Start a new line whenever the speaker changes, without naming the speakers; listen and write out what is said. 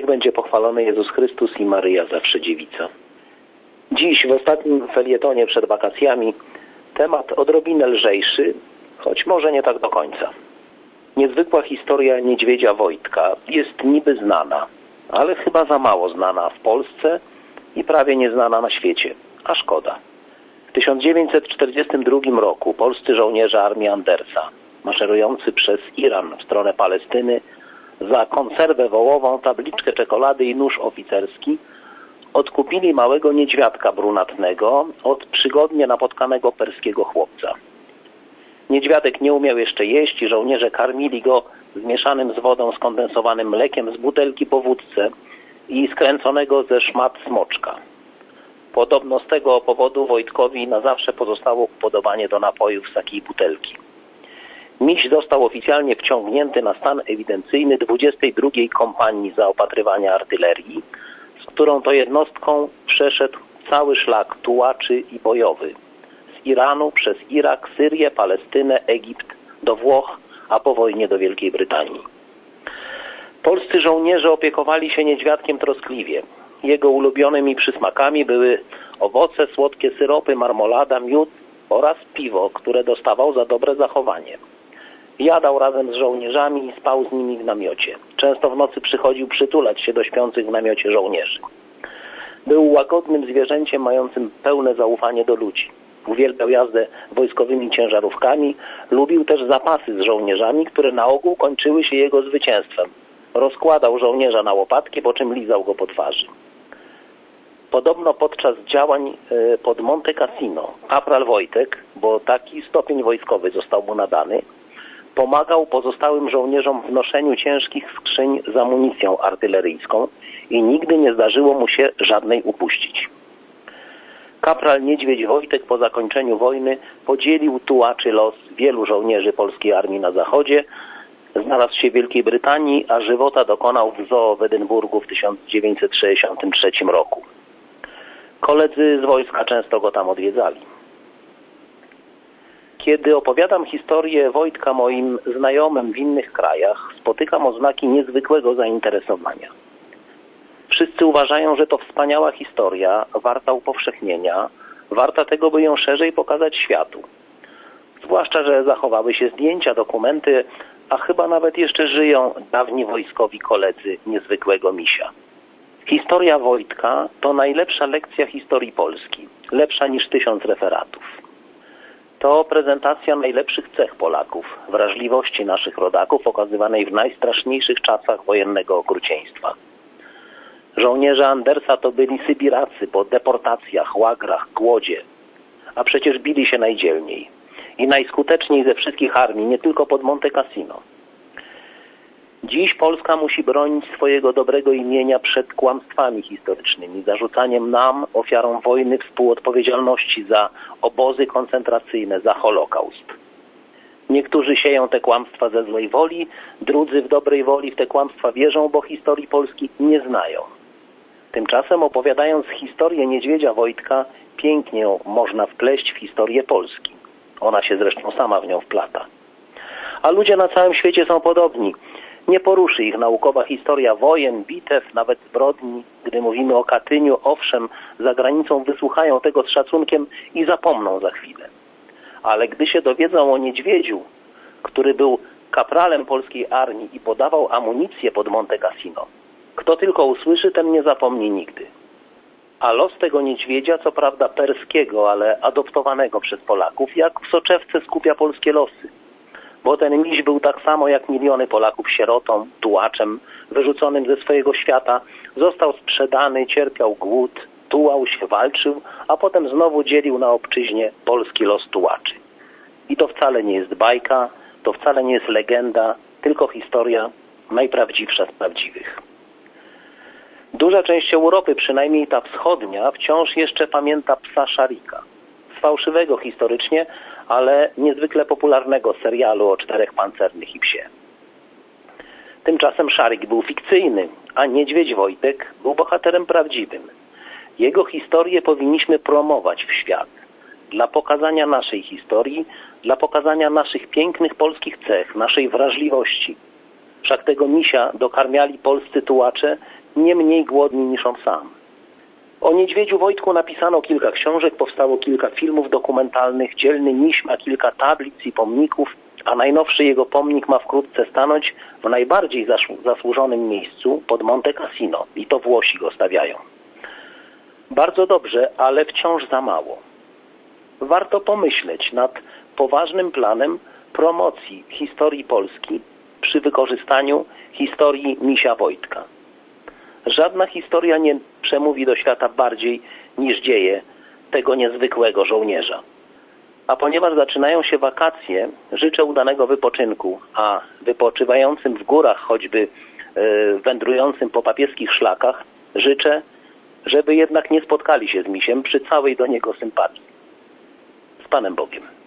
Niech będzie pochwalony Jezus Chrystus i Maryja zawsze dziewica. Dziś w ostatnim felietonie przed wakacjami temat odrobinę lżejszy, choć może nie tak do końca. Niezwykła historia niedźwiedzia Wojtka jest niby znana, ale chyba za mało znana w Polsce i prawie nieznana na świecie, a szkoda. W 1942 roku polscy żołnierze armii Andersa, maszerujący przez Iran w stronę Palestyny, za konserwę wołową, tabliczkę czekolady i nóż oficerski odkupili małego niedźwiadka brunatnego od przygodnie napotkanego perskiego chłopca. Niedźwiadek nie umiał jeszcze jeść i żołnierze karmili go zmieszanym z wodą skondensowanym mlekiem z butelki po wódce i skręconego ze szmat smoczka. Podobno z tego powodu Wojtkowi na zawsze pozostało upodobanie do napojów z takiej butelki. Miś został oficjalnie wciągnięty na stan ewidencyjny 22. Kompanii Zaopatrywania Artylerii, z którą to jednostką przeszedł cały szlak tułaczy i bojowy. Z Iranu przez Irak, Syrię, Palestynę, Egipt, do Włoch, a po wojnie do Wielkiej Brytanii. Polscy żołnierze opiekowali się niedźwiadkiem troskliwie. Jego ulubionymi przysmakami były owoce, słodkie syropy, marmolada, miód oraz piwo, które dostawał za dobre zachowanie. Jadał razem z żołnierzami i spał z nimi w namiocie. Często w nocy przychodził przytulać się do śpiących w namiocie żołnierzy. Był łagodnym zwierzęciem mającym pełne zaufanie do ludzi. Uwielbiał jazdę wojskowymi ciężarówkami, lubił też zapasy z żołnierzami, które na ogół kończyły się jego zwycięstwem. Rozkładał żołnierza na łopatki, po czym lizał go po twarzy. Podobno podczas działań pod Monte Cassino kapral Wojtek, bo taki stopień wojskowy został mu nadany, pomagał pozostałym żołnierzom w noszeniu ciężkich skrzyń z amunicją artyleryjską i nigdy nie zdarzyło mu się żadnej upuścić. Kapral Niedźwiedź Wojtek po zakończeniu wojny podzielił tułaczy los wielu żołnierzy polskiej armii na zachodzie, znalazł się w Wielkiej Brytanii, a żywota dokonał w zoo w Edynburgu w 1963 roku. Koledzy z wojska często go tam odwiedzali. Kiedy opowiadam historię Wojtka moim znajomym w innych krajach, spotykam oznaki niezwykłego zainteresowania. Wszyscy uważają, że to wspaniała historia, warta upowszechnienia, warta tego, by ją szerzej pokazać światu. Zwłaszcza, że zachowały się zdjęcia, dokumenty, a chyba nawet jeszcze żyją dawni wojskowi koledzy niezwykłego misia. Historia Wojtka to najlepsza lekcja historii Polski, lepsza niż 1000 referatów. To prezentacja najlepszych cech Polaków, wrażliwości naszych rodaków okazywanej w najstraszniejszych czasach wojennego okrucieństwa. Żołnierze Andersa to byli Sybiracy po deportacjach, łagrach, głodzie, a przecież bili się najdzielniej i najskuteczniej ze wszystkich armii, nie tylko pod Monte Cassino. Dziś Polska musi bronić swojego dobrego imienia przed kłamstwami historycznymi, zarzucaniem nam, ofiarom wojny, współodpowiedzialności za obozy koncentracyjne, za Holokaust. Niektórzy sieją te kłamstwa ze złej woli, drudzy w dobrej woli w te kłamstwa wierzą, bo historii Polski nie znają. Tymczasem opowiadając historię niedźwiedzia Wojtka, pięknie ją można wpleść w historię Polski. Ona się zresztą sama w nią wplata. A ludzie na całym świecie są podobni. Nie poruszy ich naukowa historia wojen, bitew, nawet zbrodni. Gdy mówimy o Katyniu, owszem, za granicą wysłuchają tego z szacunkiem i zapomną za chwilę. Ale gdy się dowiedzą o niedźwiedziu, który był kapralem polskiej armii i podawał amunicję pod Monte Cassino, kto tylko usłyszy, ten nie zapomni nigdy. A los tego niedźwiedzia, co prawda perskiego, ale adoptowanego przez Polaków, jak w soczewce skupia polskie losy. Bo ten miś był tak samo jak miliony Polaków sierotą, tułaczem, wyrzuconym ze swojego świata, został sprzedany, cierpiał głód, tułał się, walczył, a potem znowu dzielił na obczyźnie polski los tułaczy. I to wcale nie jest bajka, to wcale nie jest legenda, tylko historia najprawdziwsza z prawdziwych. Duża część Europy, przynajmniej ta wschodnia, wciąż jeszcze pamięta psa Szarika. Z fałszywego historycznie, ale niezwykle popularnego serialu o 4 pancernych i psie. Tymczasem Szarik był fikcyjny, a niedźwiedź Wojtek był bohaterem prawdziwym. Jego historię powinniśmy promować w świat. Dla pokazania naszej historii, dla pokazania naszych pięknych polskich cech, naszej wrażliwości. Wszak tego misia dokarmiali polscy tułacze nie mniej głodni niż on sam. O niedźwiedziu Wojtku napisano kilka książek, powstało kilka filmów dokumentalnych, dzielny miś ma kilka tablic i pomników, a najnowszy jego pomnik ma wkrótce stanąć w najbardziej zasłużonym miejscu pod Monte Cassino i to Włosi go stawiają. Bardzo dobrze, ale wciąż za mało. Warto pomyśleć nad poważnym planem promocji historii Polski przy wykorzystaniu historii misia Wojtka. Żadna historia nie przemówi do świata bardziej niż dzieje tego niezwykłego żołnierza. A ponieważ zaczynają się wakacje, życzę udanego wypoczynku, a wypoczywającym w górach, choćby wędrującym po papieskich szlakach, życzę, żeby jednak nie spotkali się z misiem przy całej do niego sympatii. Z Panem Bogiem.